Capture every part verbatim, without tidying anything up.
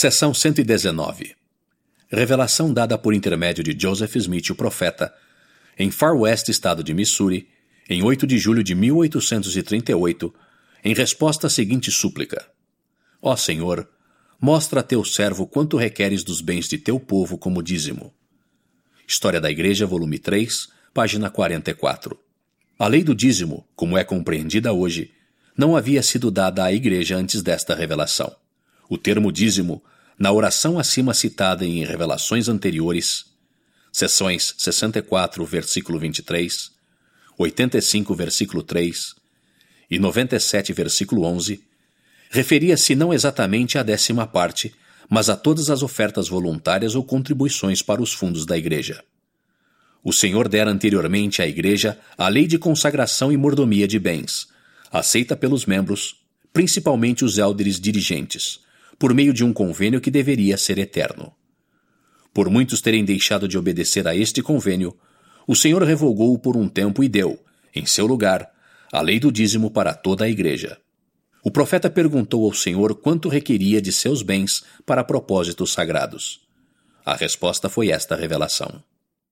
Seção cento e dezenove. Revelação dada por intermédio de Joseph Smith, o profeta, em Far West, estado de Missouri, em oito de julho de mil oitocentos e trinta e oito, em resposta à seguinte súplica: Ó Senhor, mostra a teu servo quanto requeres dos bens de teu povo como dízimo. História da Igreja, volume três, página quarenta e quatro. A lei do dízimo, como é compreendida hoje, não havia sido dada à Igreja antes desta revelação. O termo dízimo, na oração acima citada e em revelações anteriores, seções sessenta e quatro, versículo vinte e três, oitenta e cinco, versículo três e noventa e sete, versículo onze, referia-se não exatamente à décima parte, mas a todas as ofertas voluntárias ou contribuições para os fundos da Igreja. O Senhor dera anteriormente à Igreja a lei de consagração e mordomia de bens, aceita pelos membros, principalmente os élderes dirigentes, por meio de um convênio que deveria ser eterno. Por muitos terem deixado de obedecer a este convênio, o Senhor revogou-o por um tempo e deu, em seu lugar, a lei do dízimo para toda a Igreja. O profeta perguntou ao Senhor quanto requeria de seus bens para propósitos sagrados. A resposta foi esta revelação.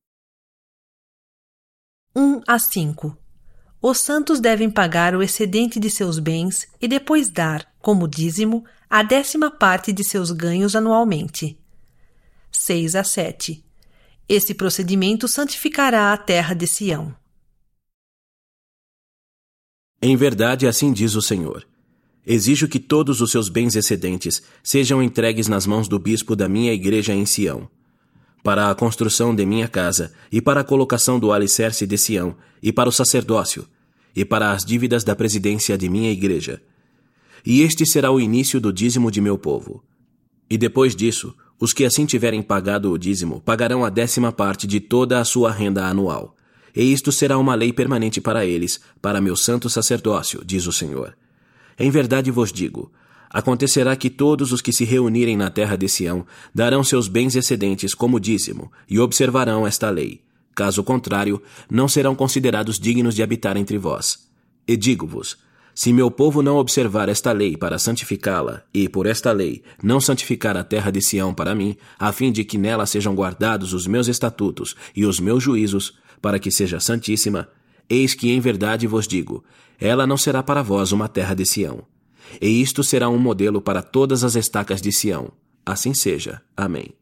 um a cinco. Os santos devem pagar o excedente de seus bens e depois dar, como dízimo, a décima parte de seus ganhos anualmente. seis a sete. Esse procedimento santificará a terra de Sião. Em verdade, assim diz o Senhor: exijo que todos os seus bens excedentes sejam entregues nas mãos do bispo da minha igreja em Sião, para a construção de minha casa, e para a colocação do alicerce de Sião, e para o sacerdócio, e para as dívidas da presidência de minha igreja. E este será o início do dízimo de meu povo. E depois disso, os que assim tiverem pagado o dízimo pagarão a décima parte de toda a sua renda anual. E isto será uma lei permanente para eles, para meu santo sacerdócio, diz o Senhor. Em verdade vos digo, acontecerá que todos os que se reunirem na terra de Sião darão seus bens excedentes como dízimo e observarão esta lei. Caso contrário, não serão considerados dignos de habitar entre vós. E digo-vos, se meu povo não observar esta lei para santificá-la, e por esta lei não santificar a terra de Sião para mim, a fim de que nela sejam guardados os meus estatutos e os meus juízos, para que seja santíssima, eis que em verdade vos digo, ela não será para vós uma terra de Sião. E isto será um modelo para todas as estacas de Sião. Assim seja. Amém.